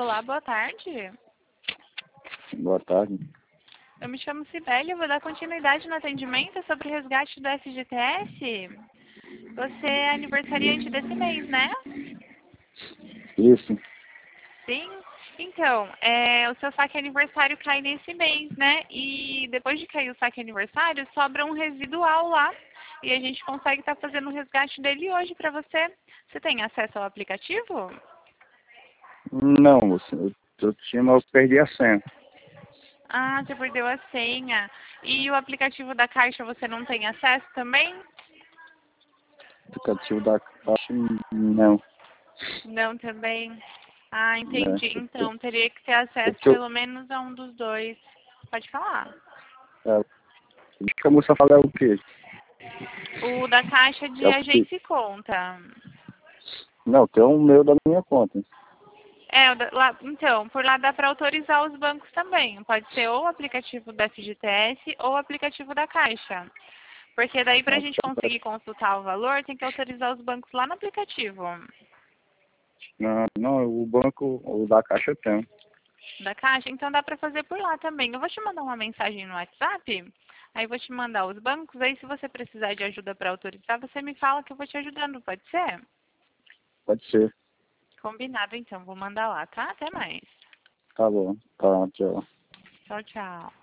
Olá, boa tarde. Boa tarde. Eu me chamo Cibele, eu vou dar continuidade no atendimento sobre o resgate do FGTS. Você é aniversariante desse mês, né? Isso. Sim? Então, o seu saque aniversário cai nesse mês, né? E depois de cair o saque aniversário, sobra um residual lá. E a gente consegue estar fazendo o resgate dele hoje para você. Você tem acesso ao aplicativo? Não, moça. Eu tinha, mas eu perdi a senha. Ah, você perdeu a senha. E o aplicativo da Caixa você não tem acesso também? Aplicativo da Caixa, não. Não, também. Ah, entendi. É, Então, teria que ter acesso porque pelo menos a um dos dois. Pode falar. a moça fala é o quê? O da Caixa É de o quê? agência e conta. Não, tem o meu da minha conta. Então, por lá dá para autorizar os bancos também. Pode ser ou o aplicativo da FGTS ou o aplicativo da Caixa. Porque daí, para a gente conseguir consultar o valor, tem que autorizar os bancos lá no aplicativo. Não, o banco, o da Caixa eu tenho. Da Caixa, então dá para fazer por lá também. Eu vou te mandar uma mensagem no WhatsApp, aí vou te mandar os bancos, aí se você precisar de ajuda para autorizar, você me fala que eu vou te ajudando, pode ser? Pode ser. Combinado então, vou mandar lá, tá? Até mais. Tá bom. Tá, tchau. Tchau, tchau.